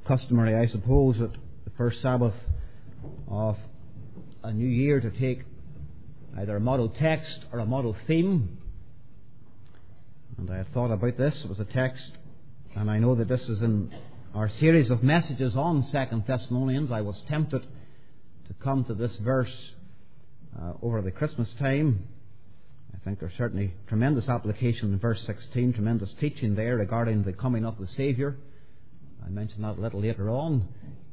customary, I suppose, at the first Sabbath of a new year to take either a model text or a model theme. And I had thought about this. It was a text, and I know that this is in our series of messages on 2 Thessalonians. I was tempted to come to this verse over the Christmas time. I think there's certainly tremendous application in verse 16, tremendous teaching there regarding the coming of the Saviour. I mentioned that a little later on,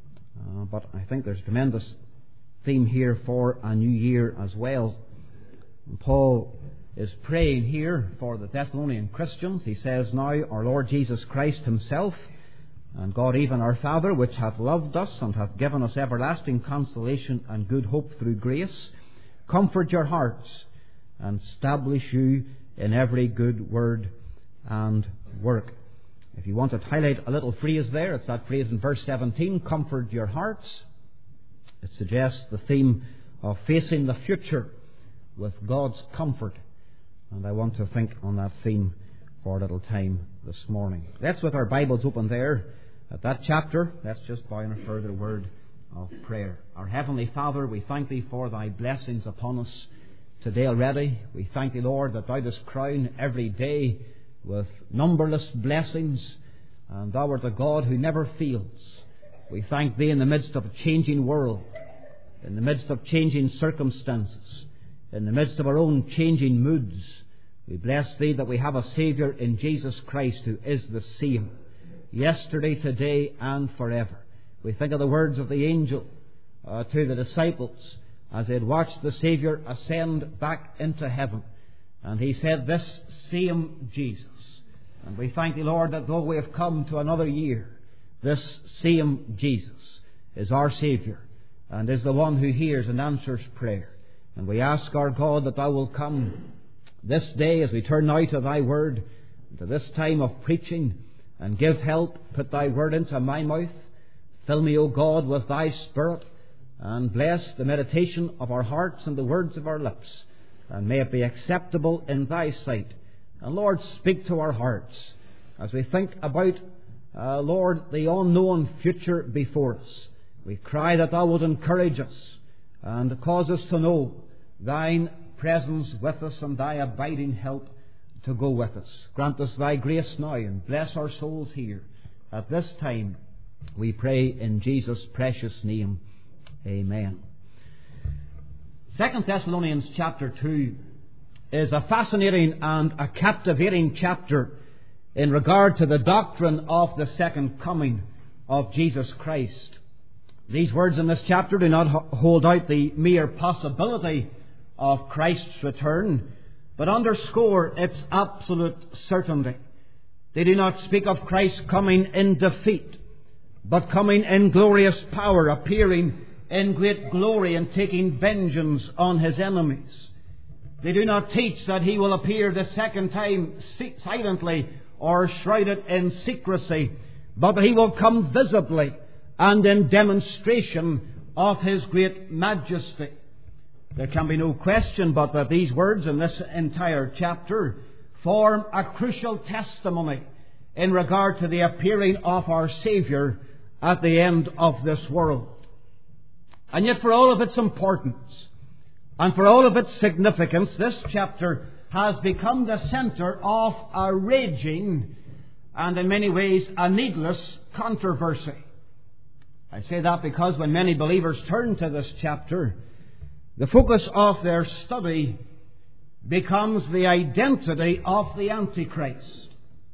but I think there's tremendous theme here for a new year as well. And Paul is praying here for the Thessalonian Christians. He says, "Now our Lord Jesus Christ himself, and God even our Father, which hath loved us and hath given us everlasting consolation and good hope through grace, comfort your hearts and establish you in every good word and work." If you want to highlight a little phrase there, it's that phrase in verse 17, comfort your hearts. It suggests the theme of facing the future with God's comfort. And I want to think on that theme for a little time this morning. Let's, with our Bibles open there at that chapter, let's just bow in a further word of prayer. Our Heavenly Father, we thank Thee for Thy blessings upon us today already. We thank Thee, Lord, that Thou dost crown every day with numberless blessings, and Thou art a God who never fails. We thank Thee in the midst of a changing world, in the midst of changing circumstances, in the midst of our own changing moods. We bless Thee that we have a Saviour in Jesus Christ who is the same, yesterday, today, and forever. We think of the words of the angel to the disciples as they had watched the Saviour ascend back into heaven. And he said, "This same Jesus." And we thank Thee, Lord, that though we have come to another year, this same Jesus is our Saviour and is the one who hears and answers prayer. And we ask, our God, that Thou will come this day as we turn now to Thy Word, to this time of preaching, and give help. Put Thy Word into my mouth. Fill me, O God, with Thy Spirit, and bless the meditation of our hearts and the words of our lips. And may it be acceptable in Thy sight. And Lord, speak to our hearts as we think about, Lord, the unknown future before us. We cry that Thou wilt encourage us and cause us to know Thine presence with us and Thy abiding help to go with us. Grant us Thy grace now and bless our souls here at this time. We pray in Jesus' precious name. Amen. 2 Thessalonians chapter 2 is a fascinating and a captivating chapter in regard to the doctrine of the second coming of Jesus Christ. These words in this chapter do not hold out the mere possibility of Christ's return, but underscore its absolute certainty. They do not speak of Christ coming in defeat, but coming in glorious power, appearing in great glory and taking vengeance on His enemies. They do not teach that He will appear the second time silently or shrouded in secrecy, but that He will come visibly and in demonstration of His great majesty. There can be no question but that these words in this entire chapter form a crucial testimony in regard to the appearing of our Saviour at the end of this world. And yet, for all of its importance and for all of its significance, this chapter has become the centre of a raging and in many ways a needless controversy. I say that because when many believers turn to this chapter, the focus of their study becomes the identity of the Antichrist.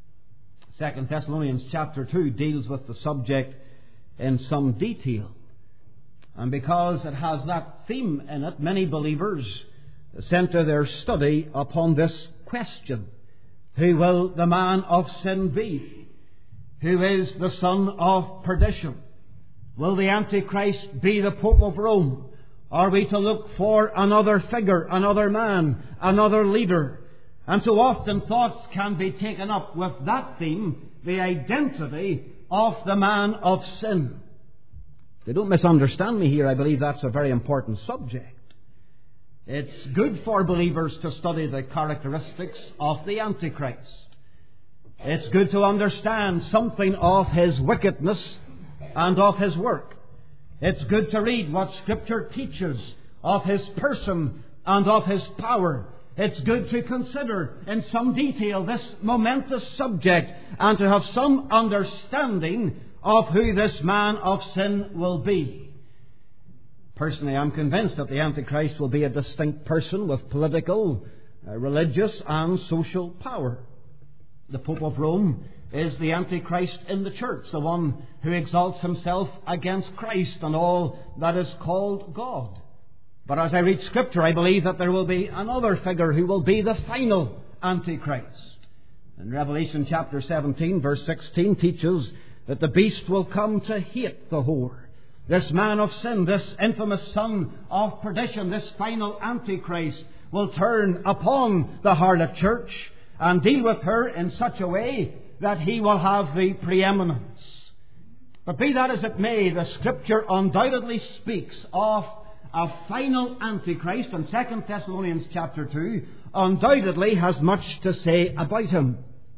2 Thessalonians chapter 2 deals with the subject in some detail. And because it has that theme in it, many believers center their study upon this question: who will the man of sin be? Who is the son of perdition? Will the Antichrist be the Pope of Rome? Are we to look for another figure, another man, another leader? And so often thoughts can be taken up with that theme, the identity of the man of sin. They don't misunderstand me here. I believe that's a very important subject. It's good for believers to study the characteristics of the Antichrist. It's good to understand something of his wickedness and of His work. It's good to read what Scripture teaches of His person and of His power. It's good to consider in some detail this momentous subject and to have some understanding of who this man of sin will be. Personally, I'm convinced that the Antichrist will be a distinct person with political, religious and social power. The Pope of Rome is the Antichrist in the church, the one who exalts himself against Christ and all that is called God. But as I read Scripture, I believe that there will be another figure who will be the final Antichrist. And Revelation chapter 17, verse 16 teaches that the beast will come to hate the whore. This man of sin, this infamous son of perdition, this final Antichrist will turn upon the harlot church and deal with her in such a way that he will have the preeminence. But be that as it may, the Scripture undoubtedly speaks of a final Antichrist, and 2 Thessalonians chapter 2 undoubtedly has much to say about him.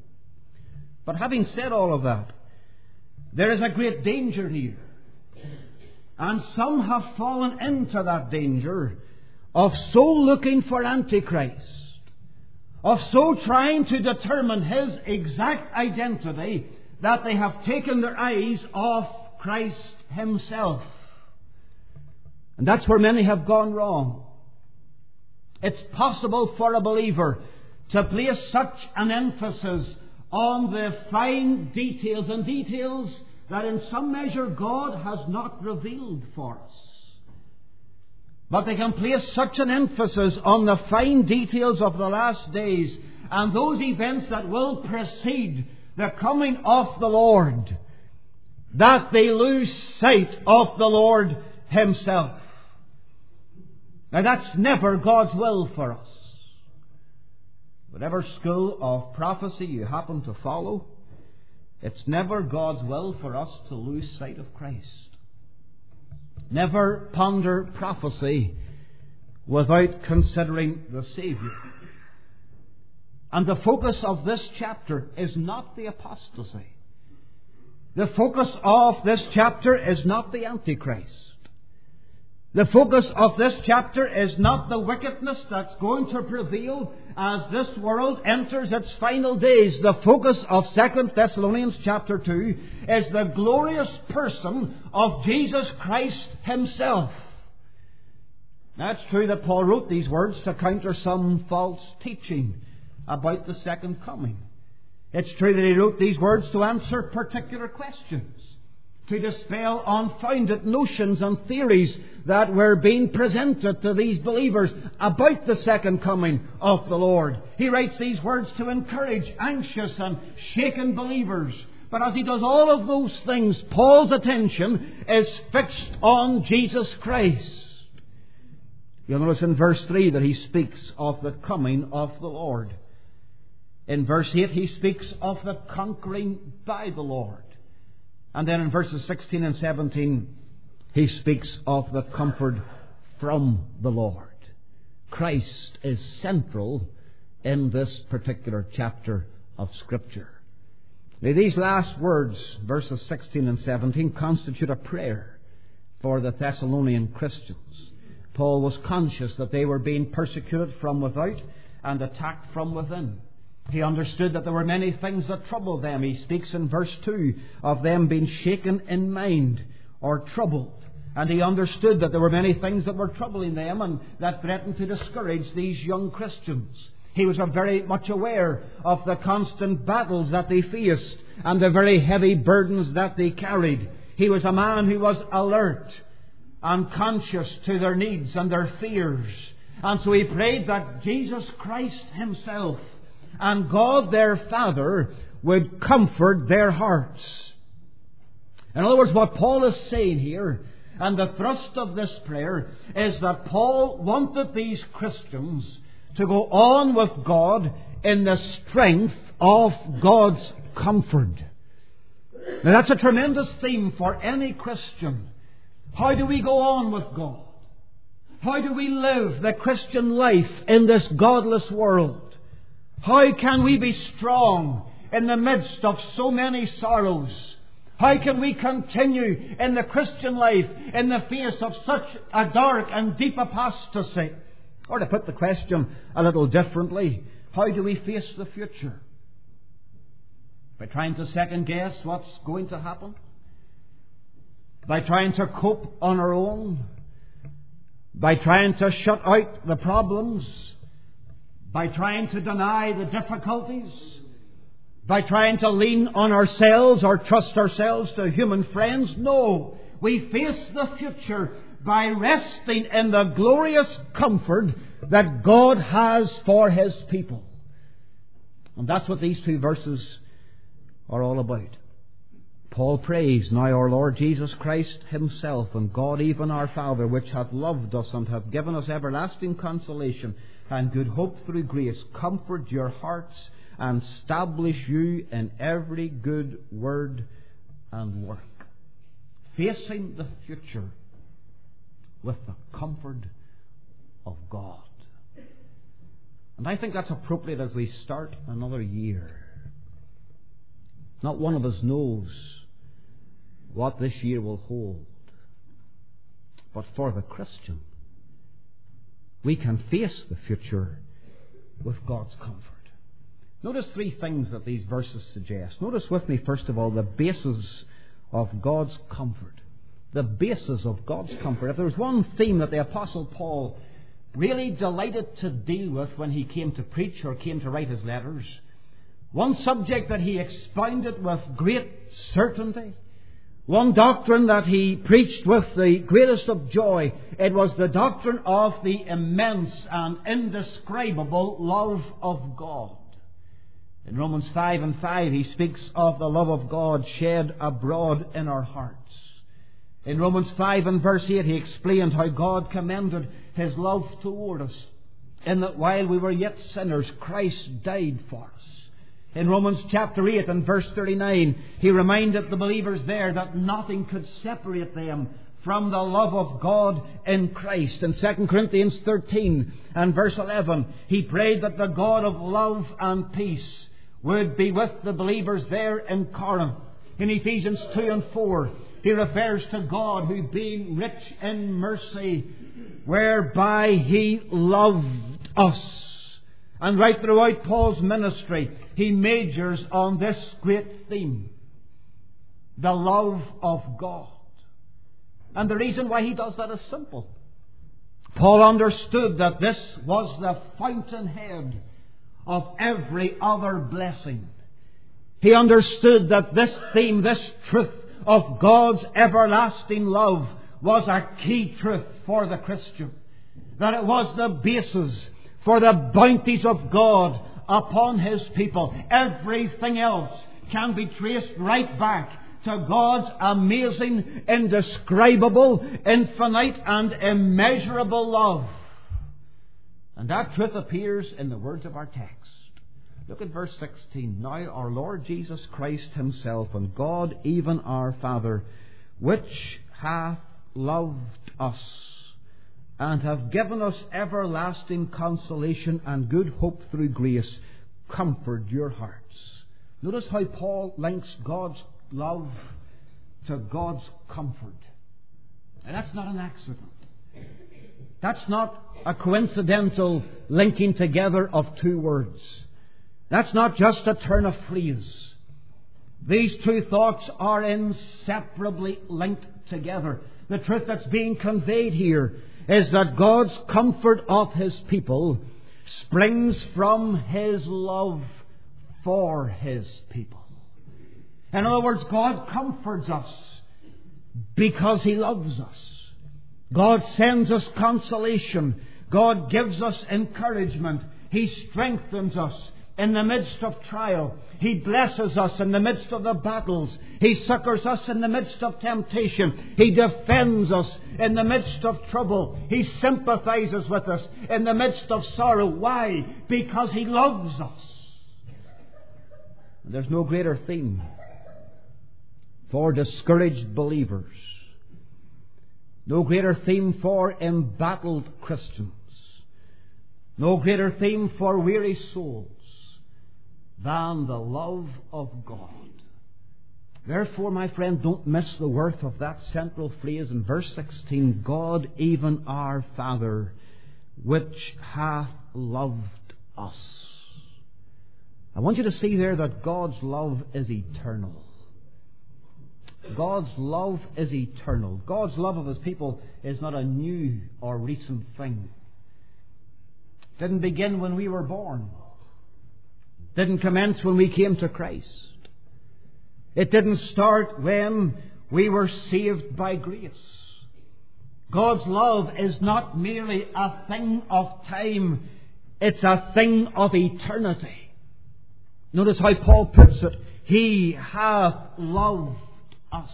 But having said all of that, there is a great danger here. And some have fallen into that danger of so looking for Antichrist, of so trying to determine his exact identity, that they have taken their eyes off Christ Himself. And that's where many have gone wrong. It's possible for a believer to place such an emphasis on the fine details and details that in some measure God has not revealed for us. But they can place such an emphasis on the fine details of the last days and those events that will precede the coming of the Lord, that they lose sight of the Lord Himself. Now that's never God's will for us. Whatever school of prophecy you happen to follow, it's never God's will for us to lose sight of Christ. Never ponder prophecy without considering the Saviour. And the focus of this chapter is not the apostasy. The focus of this chapter is not the Antichrist. The focus of this chapter is not the wickedness that's going to prevail as this world enters its final days. The focus of 2 Thessalonians chapter 2 is the glorious person of Jesus Christ Himself. Now, it's true that Paul wrote these words to counter some false teaching about the second coming. It's true that he wrote these words to answer particular questions, to dispel unfounded notions and theories that were being presented to these believers about the second coming of the Lord. He writes these words to encourage anxious and shaken believers. But as he does all of those things, Paul's attention is fixed on Jesus Christ. You'll notice in verse 3 that he speaks of the coming of the Lord. In verse 8 he speaks of the conquering by the Lord. And then in verses 16 and 17, he speaks of the comfort from the Lord. Christ is central in this particular chapter of Scripture. Now, these last words, verses 16 and 17, constitute a prayer for the Thessalonian Christians. Paul was conscious that they were being persecuted from without and attacked from within. He understood that there were many things that troubled them. He speaks in verse 2 of them being shaken in mind or troubled. And he understood that there were many things that were troubling them and that threatened to discourage these young Christians. He was very much aware of the constant battles that they faced and the very heavy burdens that they carried. He was a man who was alert and conscious to their needs and their fears. And so he prayed that Jesus Christ Himself and God their Father would comfort their hearts. In other words, what Paul is saying here, and the thrust of this prayer, is that Paul wanted these Christians to go on with God in the strength of God's comfort. Now that's a tremendous theme for any Christian. How do we go on with God? How do we live the Christian life in this godless world? How can we be strong in the midst of so many sorrows? How can we continue in the Christian life in the face of such a dark and deep apostasy? Or to put the question a little differently, how do we face the future? By trying to second guess what's going to happen? By trying to cope on our own? By trying to shut out the problems? By trying to deny the difficulties? By trying to lean on ourselves or trust ourselves to human friends? No. We face the future by resting in the glorious comfort that God has for His people. And that's what these two verses are all about. Paul prays, "Now our Lord Jesus Christ Himself and God even our Father, which hath loved us and hath given us everlasting consolation and good hope through grace, comfort your hearts and establish you in every good word and work." Facing the future with the comfort of God. And I think that's appropriate as we start another year. Not one of us knows what this year will hold. But for the Christian, we can face the future with God's comfort. Notice three things that these verses suggest. Notice with me, first of all, the basis of God's comfort. The basis of God's comfort. If there was one theme that the Apostle Paul really delighted to deal with when he came to preach or came to write his letters, one subject that he expounded with great certainty, one doctrine that he preached with the greatest of joy, it was the doctrine of the immense and indescribable love of God. In Romans 5:5 he speaks of the love of God shed abroad in our hearts. In Romans 5 and verse 8 he explained how God commended His love toward us, in that while we were yet sinners, Christ died for us. In Romans chapter 8 and verse 39, he reminded the believers there that nothing could separate them from the love of God in Christ. In 2 Corinthians 13 and verse 11, he prayed that the God of love and peace would be with the believers there in Corinth. In Ephesians 2 and 4, he refers to God who, being rich in mercy, whereby He loved us. And right throughout Paul's ministry, he majors on this great theme, the love of God. And the reason why he does that is simple. Paul understood that this was the fountainhead of every other blessing. He understood that this theme, this truth of God's everlasting love was a key truth for the Christian. That it was the basis for the bounties of God upon His people. Everything else can be traced right back to God's amazing, indescribable, infinite and immeasurable love. And that truth appears in the words of our text. Look at verse 16. "Now our Lord Jesus Christ Himself and God even our Father, which hath loved us and have given us everlasting consolation and good hope through grace, comfort your hearts." Notice how Paul links God's love to God's comfort. And that's not an accident. That's not a coincidental linking together of two words. That's not just a turn of phrase. These two thoughts are inseparably linked together. The truth that's being conveyed here is that God's comfort of His people springs from His love for His people. In other words, God comforts us because He loves us. God sends us consolation. God gives us encouragement. He strengthens us in the midst of trial. He blesses us in the midst of the battles. He succors us in the midst of temptation. He defends us in the midst of trouble. He sympathizes with us in the midst of sorrow. Why? Because He loves us. There's no greater theme for discouraged believers. No greater theme for embattled Christians. No greater theme for weary souls than the love of God. Therefore, my friend, don't miss the worth of that central phrase in verse 16, God, even our Father, which hath loved us. I want you to see there that God's love is eternal. God's love is eternal. God's love of His people is not a new or recent thing. It didn't begin when we were born. It didn't commence when we came to Christ. It didn't start when we were saved by grace. God's love is not merely a thing of time. It's a thing of eternity. Notice how Paul puts it. He hath loved us.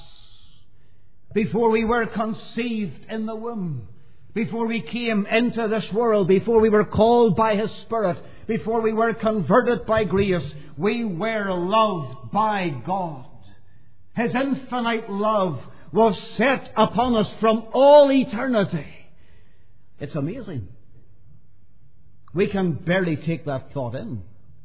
Before we were conceived in the womb, before we came into this world, before we were called by His Spirit, before we were converted by grace, we were loved by God. His infinite love was set upon us from all eternity. It's amazing. We can barely take that thought in.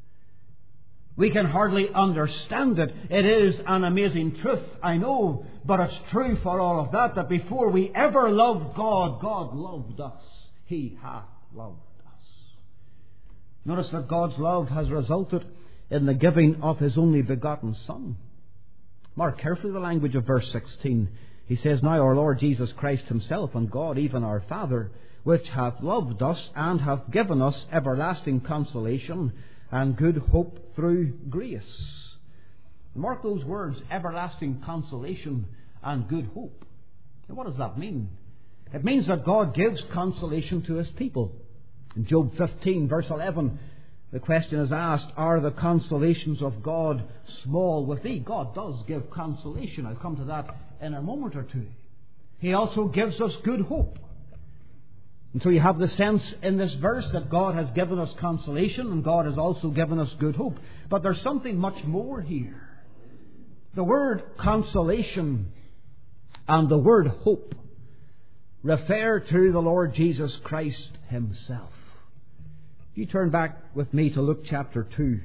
We can hardly understand it. It is an amazing truth, I know, but it's true for all of that before we ever loved God, God loved us. He hath loved us. Notice that God's love has resulted in the giving of His only begotten Son. Mark carefully the language of verse 16. He says, Now our Lord Jesus Christ Himself and God, even our Father, which hath loved us and hath given us everlasting consolation and good hope through grace. Mark those words, everlasting consolation and good hope. Now, what does that mean? It means that God gives consolation to His people. In Job 15, verse 11, the question is asked, are the consolations of God small with thee? God does give consolation. I'll come to that in a moment or two. He also gives us good hope. And so you have the sense in this verse that God has given us consolation and God has also given us good hope. But there's something much more here. The word consolation and the word hope refer to the Lord Jesus Christ Himself. If you turn back with me to Luke chapter 2.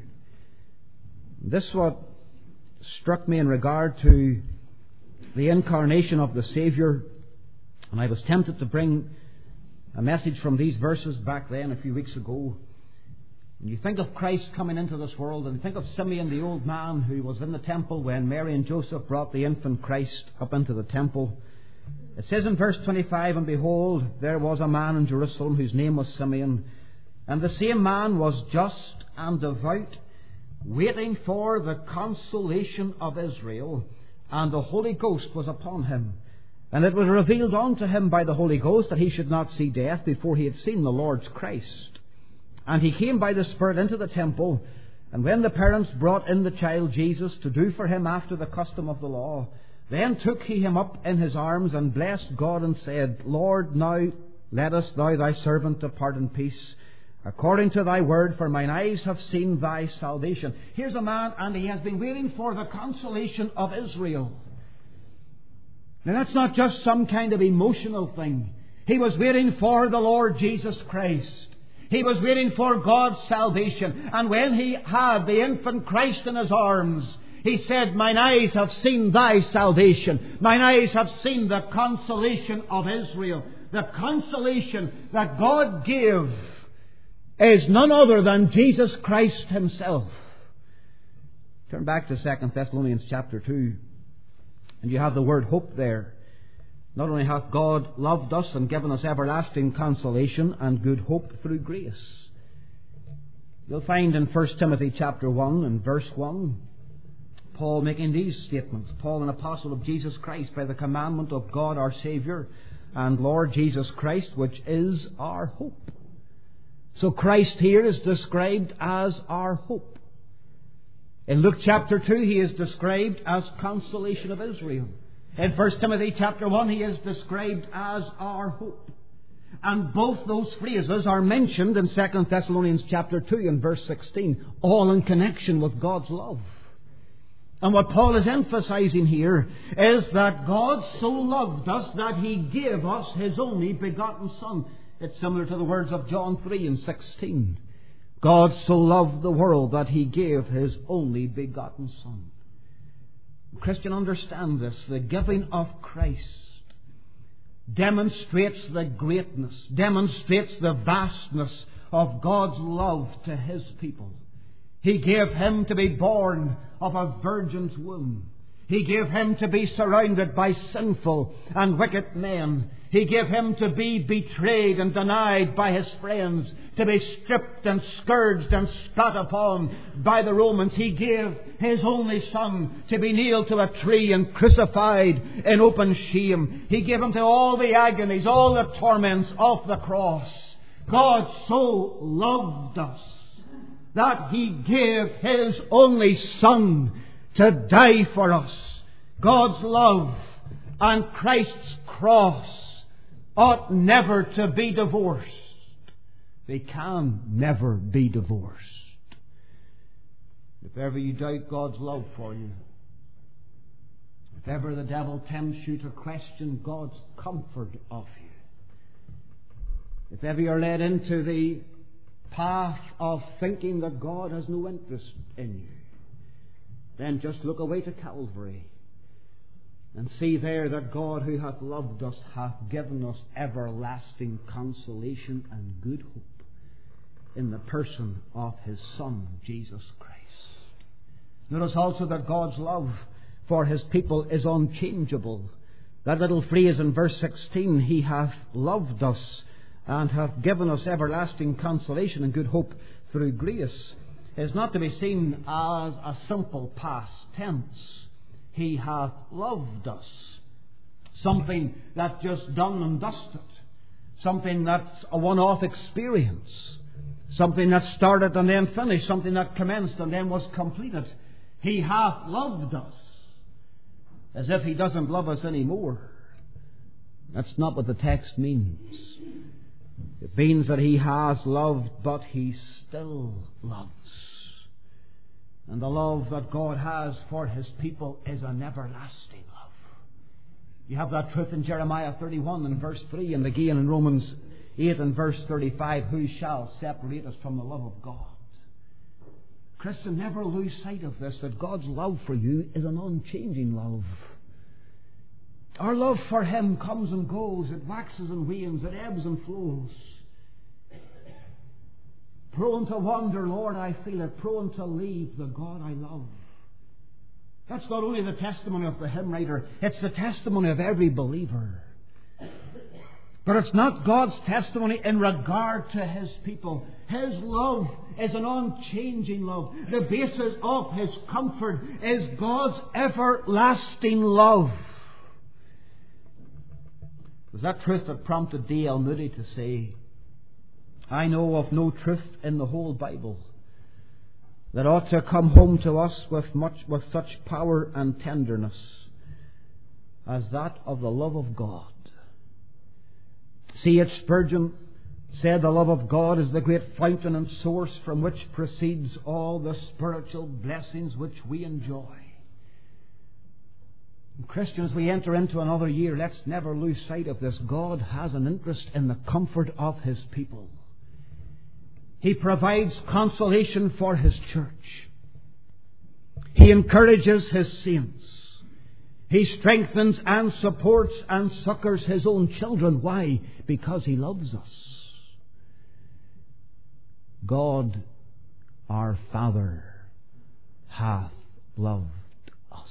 This is what struck me in regard to the incarnation of the Saviour. And I was tempted to bring a message from these verses back then a few weeks ago. When you think of Christ coming into this world, and you think of Simeon, the old man who was in the temple when Mary and Joseph brought the infant Christ up into the temple. It says in verse 25, And behold, there was a man in Jerusalem whose name was Simeon, and the same man was just and devout, waiting for the consolation of Israel, and the Holy Ghost was upon him. And it was revealed unto him by the Holy Ghost that he should not see death before he had seen the Lord's Christ. And he came by the Spirit into the temple, and when the parents brought in the child Jesus to do for him after the custom of the law, then took he him up in his arms, and blessed God, and said, Lord, now lettest thou thy servant depart in peace, according to thy word, for mine eyes have seen thy salvation. Here's a man, and he has been waiting for the consolation of Israel. Now that's not just some kind of emotional thing. He was waiting for the Lord Jesus Christ. He was waiting for God's salvation. And when he had the infant Christ in his arms, he said, Mine eyes have seen thy salvation. Mine eyes have seen the consolation of Israel. The consolation that God gave is none other than Jesus Christ Himself. Turn back to 2 Thessalonians chapter 2. And you have the word hope there. Not only hath God loved us and given us everlasting consolation and good hope through grace. You'll find in 1 Timothy chapter 1 and verse 1, Paul making these statements. Paul, an apostle of Jesus Christ, by the commandment of God our Saviour and Lord Jesus Christ, which is our hope. So Christ here is described as our hope. In Luke chapter 2, He is described as consolation of Israel. In 1 Timothy chapter 1, He is described as our hope. And both those phrases are mentioned in 2 Thessalonians chapter 2 and verse 16, all in connection with God's love. And what Paul is emphasizing here is that God so loved us that He gave us His only begotten Son. It's similar to the words of John 3 and 16. God so loved the world that He gave His only begotten Son. Christian, understand this. The giving of Christ demonstrates the greatness, demonstrates the vastness of God's love to His people. He gave Him to be born of a virgin's womb. He gave Him to be surrounded by sinful and wicked men. He gave Him to be betrayed and denied by His friends, to be stripped and scourged and spat upon by the Romans. He gave His only Son to be nailed to a tree and crucified in open shame. He gave Him to all the agonies, all the torments of the cross. God so loved us that He gave His only Son to die for us. God's love and Christ's cross ought never to be divorced. They can never be divorced. If ever you doubt God's love for you, if ever the devil tempts you to question God's comfort of you, if ever you're led into the path of thinking that God has no interest in you, then just look away to Calvary and see there that God, who hath loved us, hath given us everlasting consolation and good hope in the person of His Son, Jesus Christ. Notice also that God's love for His people is unchangeable. That little phrase in verse 16, He hath loved us and hath given us everlasting consolation and good hope through grace, is not to be seen as a simple past tense. He hath loved us. Something that's just done and dusted. Something that's a one-off experience. Something that started and then finished. Something that commenced and then was completed. He hath loved us. As if He doesn't love us anymore. That's not what the text means. It means that He has loved, but He still loves. And the love that God has for His people is an everlasting love. You have that truth in Jeremiah 31 and verse 3, and again in Romans 8 and verse 35, who shall separate us from the love of God? Christian, never lose sight of this, that God's love for you is an unchanging love. Our love for Him comes and goes, it waxes and wanes, it ebbs and flows. Prone to wander, Lord, I feel it. Prone to leave the God I love. That's not only the testimony of the hymn writer, it's the testimony of every believer. But it's not God's testimony in regard to His people. His love is an unchanging love. The basis of His comfort is God's everlasting love. It was that truth that prompted D.L. Moody to say, I know of no truth in the whole Bible that ought to come home to us with such power and tenderness as that of the love of God. C.H. Spurgeon said the love of God is the great fountain and source from which proceeds all the spiritual blessings which we enjoy. And Christians, we enter into another year. Let's never lose sight of this. God has an interest in the comfort of His people. He provides consolation for His church. He encourages His saints. He strengthens and supports and succors His own children. Why? Because He loves us. God, our Father, hath loved us.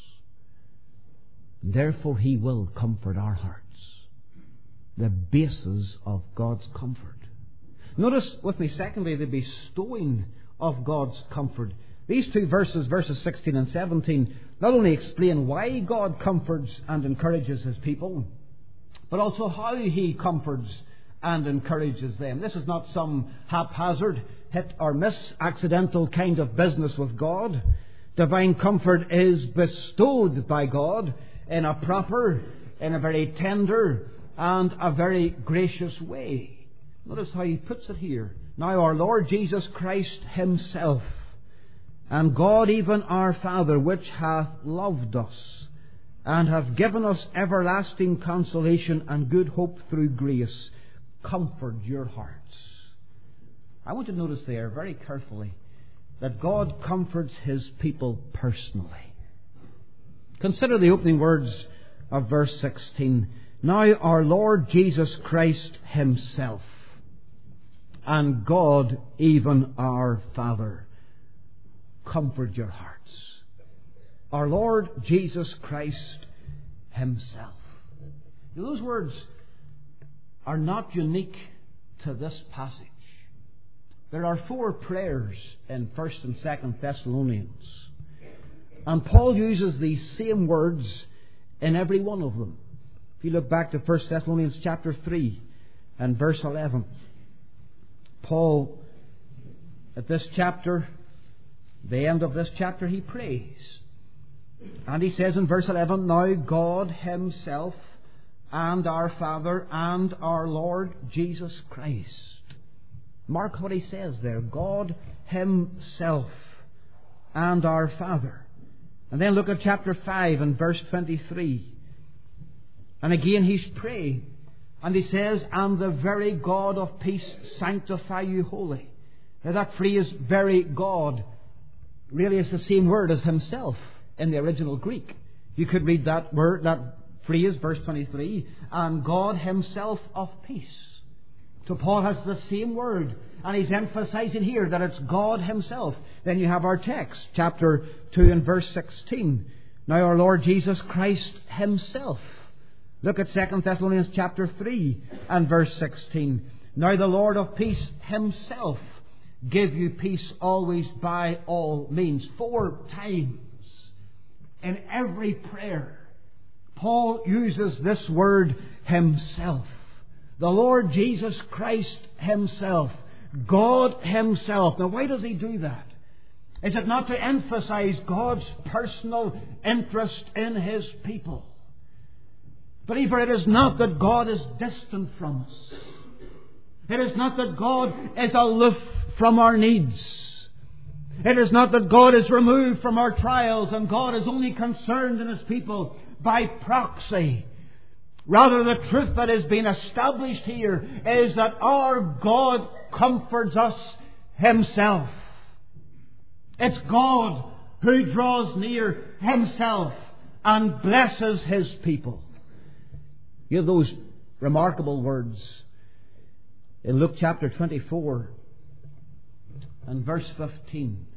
Therefore He will comfort our hearts. The basis of God's comfort. Notice with me, secondly, the bestowing of God's comfort. These two verses, verses 16 and 17, not only explain why God comforts and encourages His people, but also how He comforts and encourages them. This is not some haphazard, hit or miss, accidental kind of business with God. Divine comfort is bestowed by God in a proper, in a very tender and a very gracious way. Notice how he puts it here. Now our Lord Jesus Christ Himself, and God even our Father, which hath loved us, and hath given us everlasting consolation and good hope through grace, comfort your hearts. I want you to notice there very carefully that God comforts His people personally. Consider the opening words of verse 16. Now our Lord Jesus Christ Himself and God, even our Father, comfort your hearts. Our Lord Jesus Christ Himself. Those words are not unique to this passage. There are 4 prayers in 1st and 2nd Thessalonians. And Paul uses these same words in every one of them. If you look back to 1 Thessalonians chapter 3 and verse 11, Paul, at this chapter, the end of this chapter, he prays. And he says in verse 11, Now God Himself and our Father and our Lord Jesus Christ. Mark what he says there. God Himself and our Father. And then look at chapter 5 and verse 23. And again he's praying. And he says, And the very God of peace sanctify you wholly. Now that phrase, very God, really is the same word as Himself in the original Greek. You could read that word, that phrase, verse 23, and God Himself of peace. So Paul has the same word, and he's emphasizing here that it's God Himself. Then you have our text, chapter 2 and verse 16. Now our Lord Jesus Christ Himself. Look at 2 Thessalonians chapter 3 and verse 16. Now the Lord of peace Himself give you peace always by all means. 4 times in every prayer, Paul uses this word Himself. The Lord Jesus Christ Himself. God Himself. Now why does He do that? Is it not to emphasize God's personal interest in His people? Believer, it is not that God is distant from us. It is not that God is aloof from our needs. It is not that God is removed from our trials and God is only concerned in His people by proxy. Rather, the truth that has been established here is that our God comforts us Himself. It's God who draws near Himself and blesses His people. You have those remarkable words in Luke chapter 24 and verse 15.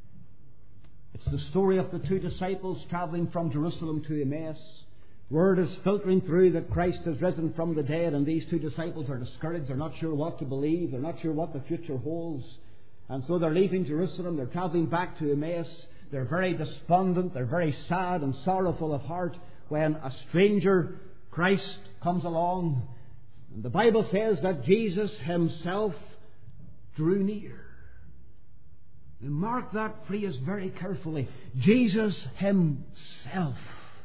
It's the story of the 2 disciples travelling from Jerusalem to Emmaus. Word is filtering through that Christ has risen from the dead, and these 2 disciples are discouraged. They're not sure what to believe. They're not sure what the future holds. And so they're leaving Jerusalem. They're travelling back to Emmaus. They're very despondent. They're very sad and sorrowful of heart when a stranger, Christ, comes along. And the Bible says that Jesus Himself drew near. And mark that phrase very carefully. Jesus Himself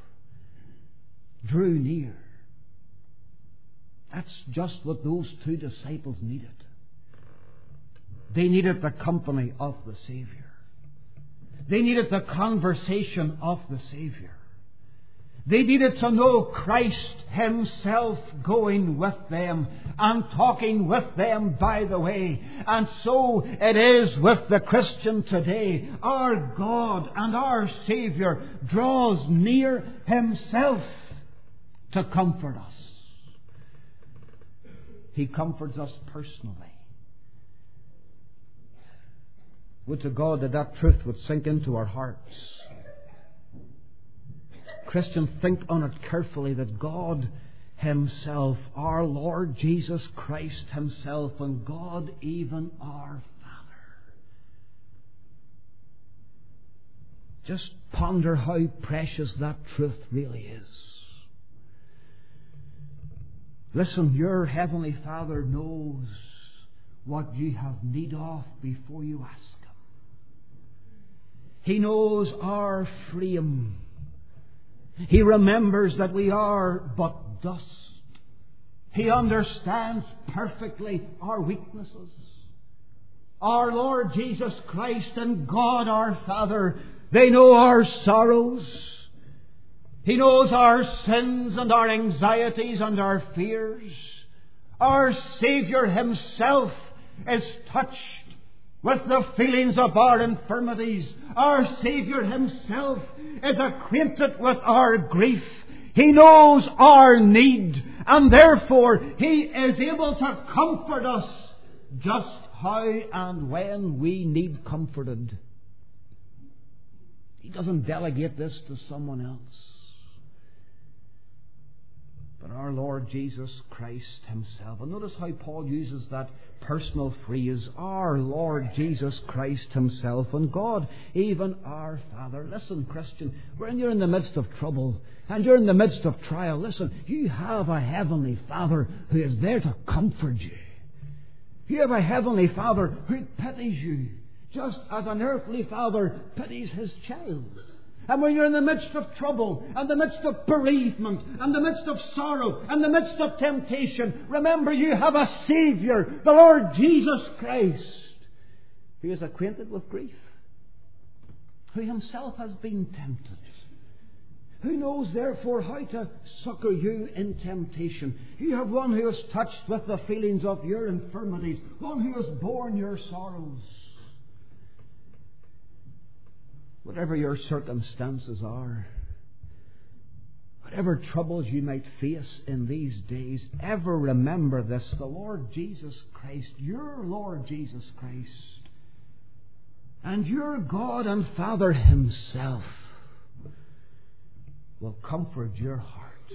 drew near. That's just what those 2 disciples needed. They needed the company of the Savior. They needed the conversation of the Savior. They needed to know Christ Himself going with them and talking with them by the way. And so it is with the Christian today. Our God and our Savior draws near Himself to comfort us. He comforts us personally. Would to God that that truth would sink into our hearts. Christian, think on it carefully, that God Himself, our Lord Jesus Christ Himself, and God even our Father. Just ponder how precious that truth really is. Listen, your Heavenly Father knows what you have need of before you ask Him. He knows our frame. He remembers that we are but dust. He understands perfectly our weaknesses. Our Lord Jesus Christ and God our Father, they know our sorrows. He knows our sins and our anxieties and our fears. Our Saviour Himself is touched with the feelings of our infirmities. Our Saviour Himself is acquainted with our grief. He knows our need, and therefore He is able to comfort us just how and when we need comforted. He doesn't delegate this to someone else, but our Lord Jesus Christ Himself. And notice how Paul uses that personal phrase, our Lord Jesus Christ Himself, and God, even our Father. Listen, Christian, when you're in the midst of trouble and you're in the midst of trial, listen, you have a Heavenly Father who is there to comfort you. You have a Heavenly Father who pities you, just as an earthly father pities his child. And when you're in the midst of trouble, and the midst of bereavement, and the midst of sorrow, and the midst of temptation, remember you have a Saviour, the Lord Jesus Christ, who is acquainted with grief, who Himself has been tempted, who knows therefore how to succour you in temptation. You have one who is touched with the feelings of your infirmities, one who has borne your sorrows. Whatever your circumstances are, whatever troubles you might face in these days, ever remember this: the Lord Jesus Christ, your Lord Jesus Christ, and your God and Father Himself will comfort your heart.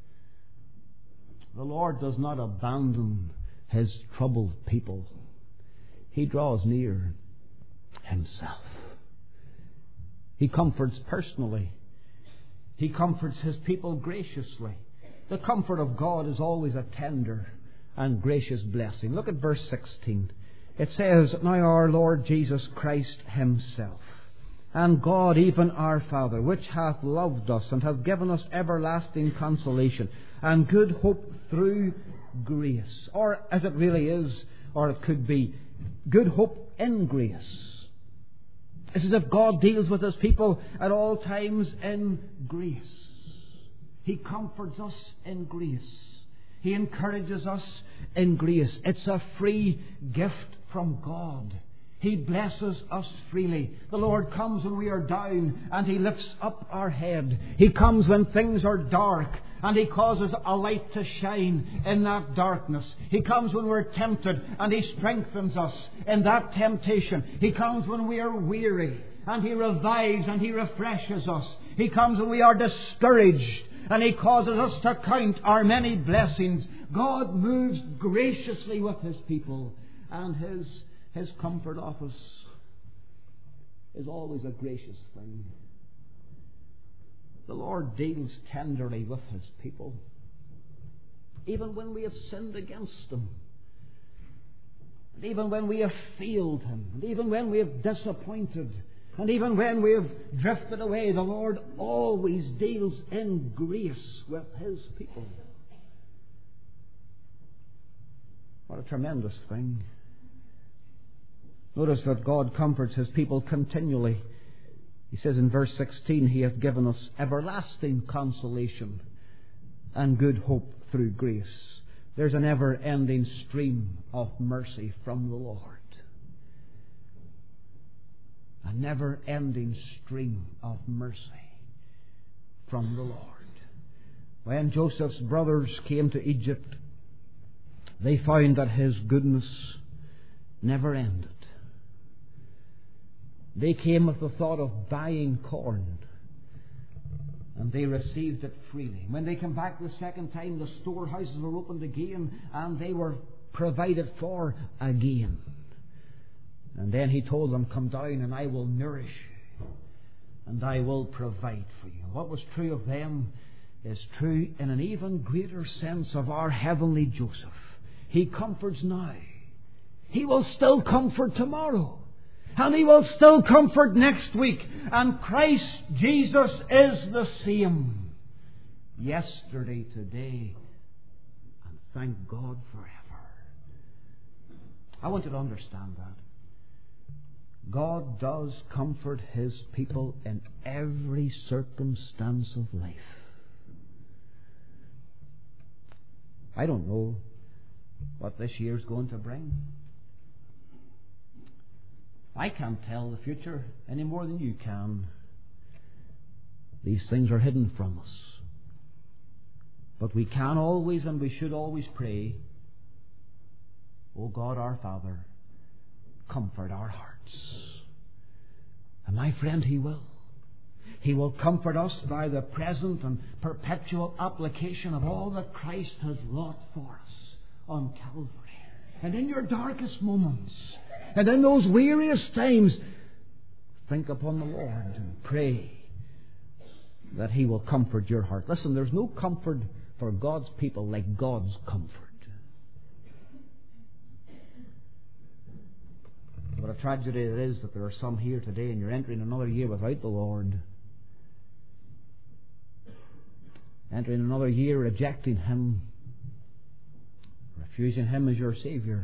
The Lord does not abandon His troubled people. He draws near Himself. He comforts personally. He comforts His people graciously. The comfort of God is always a tender and gracious blessing. Look at verse 16. It says, now our Lord Jesus Christ Himself, and God, even our Father, which hath loved us and hath given us everlasting consolation and good hope through grace. Or as it really is, or it could be, good hope in grace. It's as if God deals with His people at all times in grace. He comforts us in grace. He encourages us in grace. It's a free gift from God. He blesses us freely. The Lord comes when we are down, and He lifts up our head. He comes when things are dark, and He causes a light to shine in that darkness. He comes when we're tempted, and He strengthens us in that temptation. He comes when we are weary, and He revives and He refreshes us. He comes when we are discouraged, and He causes us to count our many blessings. God moves graciously with His people, and His comfort of us is always a gracious thing. The Lord deals tenderly with His people, even when we have sinned against Him, and even when we have failed Him, and even when we have disappointed, and even when we have drifted away. The Lord always deals in grace with His people. What a tremendous thing. Notice that God comforts His people continually. He says in verse 16, He hath given us everlasting consolation and good hope through grace. There's an ever-ending stream of mercy from the Lord. A never-ending stream of mercy from the Lord. When Joseph's brothers came to Egypt, they found that His goodness never ended. They came with the thought of buying corn, and they received it freely. When they came back the second time, the storehouses were opened again, and they were provided for again. And then He told them, come down and I will nourish you, and I will provide for you. What was true of them is true in an even greater sense of our heavenly Joseph. He comforts now. He will still comfort tomorrow. And He will still comfort next week. And Christ Jesus is the same yesterday, today, and thank God forever. I want you to understand that. God does comfort His people in every circumstance of life. I don't know what this year's going to bring. I can't tell the future any more than you can. These things are hidden from us. But we can always and we should always pray, O God our Father, comfort our hearts. And my friend, He will. He will comfort us by the present and perpetual application of all that Christ has wrought for us on Calvary. And in your darkest moments, and in those weariest times, think upon the Lord and pray that He will comfort your heart. Listen, there's no comfort for God's people like God's comfort. What a tragedy it is that there are some here today and you're entering another year without the Lord. Entering another year rejecting Him, refusing Him as your Saviour.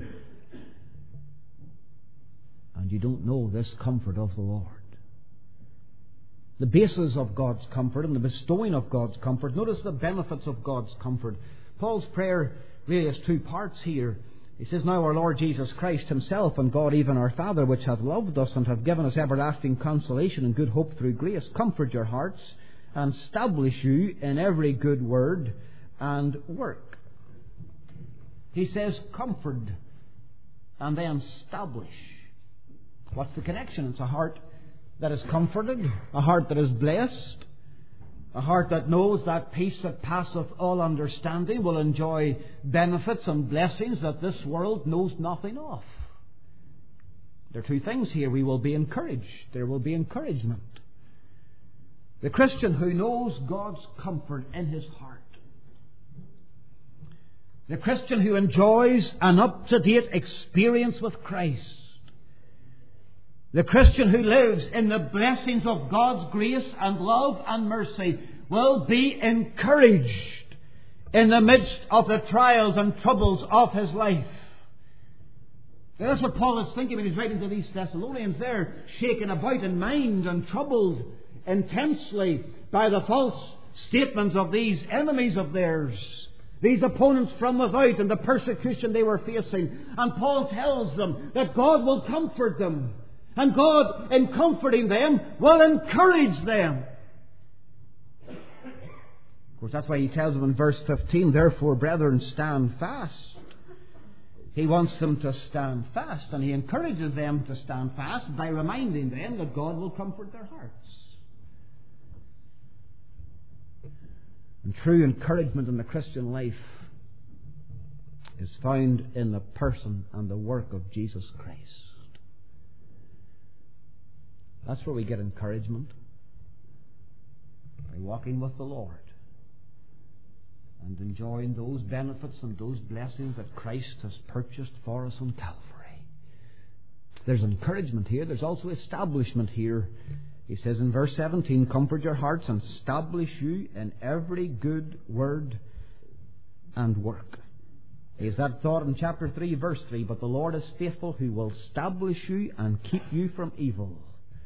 And you don't know this comfort of the Lord. The basis of God's comfort and the bestowing of God's comfort. Notice the benefits of God's comfort. Paul's prayer really has two parts here. He says, Now our Lord Jesus Christ Himself and God even our Father, which hath loved us and hath given us everlasting consolation and good hope through grace, comfort your hearts and establish you in every good word and work. He says, comfort and then establish. What's the connection? It's a heart that is comforted, a heart that is blessed, a heart that knows that peace that passeth all understanding will enjoy benefits and blessings that this world knows nothing of. There are two things here. We will be encouraged. There will be encouragement. The Christian who knows God's comfort in his heart, the Christian who enjoys an up-to-date experience with Christ, the Christian who lives in the blessings of God's grace and love and mercy will be encouraged in the midst of the trials and troubles of his life. Now, that's what Paul is thinking when he's writing to these Thessalonians. They're shaken about in mind and troubled intensely by the false statements of these enemies of theirs, these opponents from without, and the persecution they were facing. And Paul tells them that God will comfort them. And God, in comforting them, will encourage them. Of course, that's why he tells them in verse 15, Therefore, brethren, stand fast. He wants them to stand fast, and he encourages them to stand fast by reminding them that God will comfort their hearts. And true encouragement in the Christian life is found in the person and the work of Jesus Christ. That's where we get encouragement. By walking with the Lord and enjoying those benefits and those blessings that Christ has purchased for us on Calvary. There's encouragement here. There's also establishment here. He says in verse 17, Comfort your hearts and establish you in every good word and work. He has that thought in chapter 3, verse 3, But the Lord is faithful, who will establish you and keep you from evil.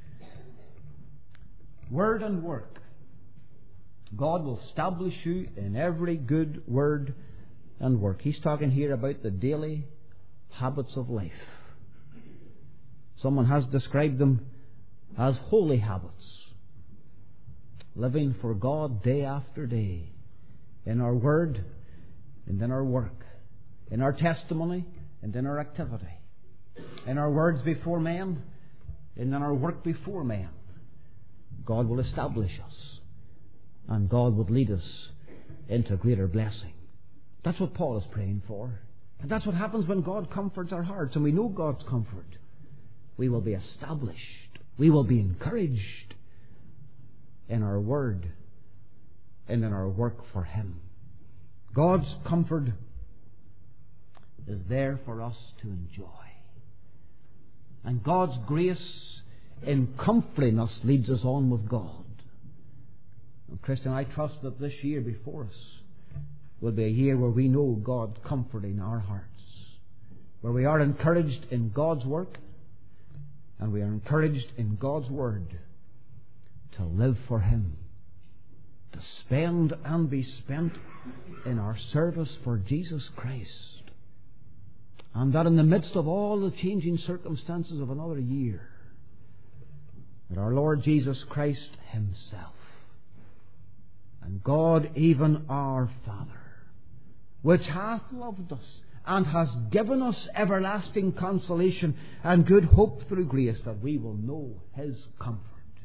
Word and work. God will establish you in every good word and work. He's talking here about the daily habits of life. Someone has described them as holy habits. Living for God day after day. In our word and in our work. In our testimony and in our activity. In our words before men and in our work before men. God will establish us, and God would lead us into greater blessing. That's what Paul is praying for. And that's what happens when God comforts our hearts, and we know God's comfort. We will be established. We will be encouraged in our word and in our work for Him. God's comfort is there for us to enjoy. And God's grace in comforting us leads us on with God. And Christian, I trust that this year before us will be a year where we know God comforting our hearts, where we are encouraged in God's work and we are encouraged in God's word to live for Him, to spend and be spent in our service for Jesus Christ. And that in the midst of all the changing circumstances of another year, that our Lord Jesus Christ Himself and God, even our Father, which hath loved us and has given us everlasting consolation and good hope through grace, that we will know His comfort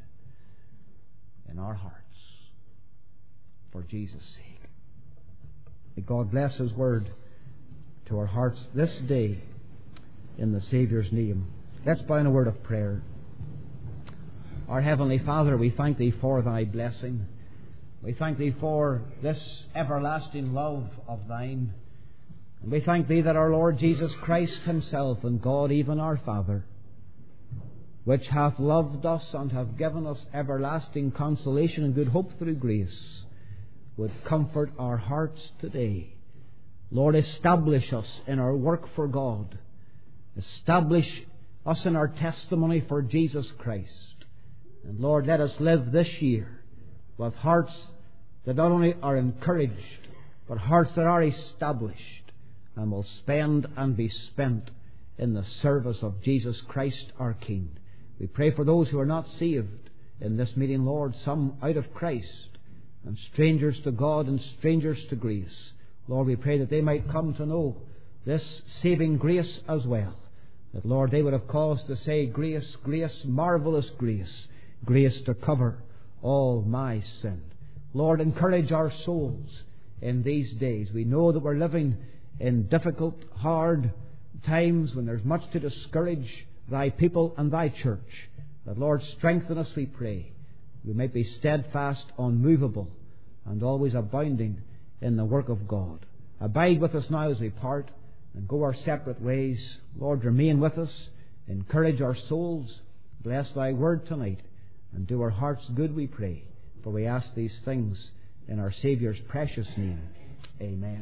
in our hearts for Jesus' sake. May God bless His word to our hearts this day in the Saviour's name. Let's bow in a word of prayer. Our Heavenly Father, we thank Thee for Thy blessing. We thank Thee for this everlasting love of Thine. And we thank Thee that our Lord Jesus Christ Himself and God, even our Father, which hath loved us and hath given us everlasting consolation and good hope through grace, would comfort our hearts today. Lord, establish us in our work for God. Establish us in our testimony for Jesus Christ. And Lord, let us live this year with hearts that not only are encouraged, but hearts that are established and will spend and be spent in the service of Jesus Christ our King. We pray for those who are not saved in this meeting, Lord, some out of Christ, and strangers to God and strangers to grace. Lord, we pray that they might come to know this saving grace as well. That, Lord, they would have cause to say, grace, grace, marvellous grace, grace to cover all my sin. Lord, encourage our souls in these days. We know that we're living in difficult, hard times when there's much to discourage Thy people and Thy church. But, Lord, strengthen us, we pray. We might be steadfast, unmovable, and always abounding in the work of God. Abide with us now as we part and go our separate ways. Lord, remain with us. Encourage our souls. Bless Thy word tonight and do our hearts good, we pray. For we ask these things in our Saviour's precious name. Amen.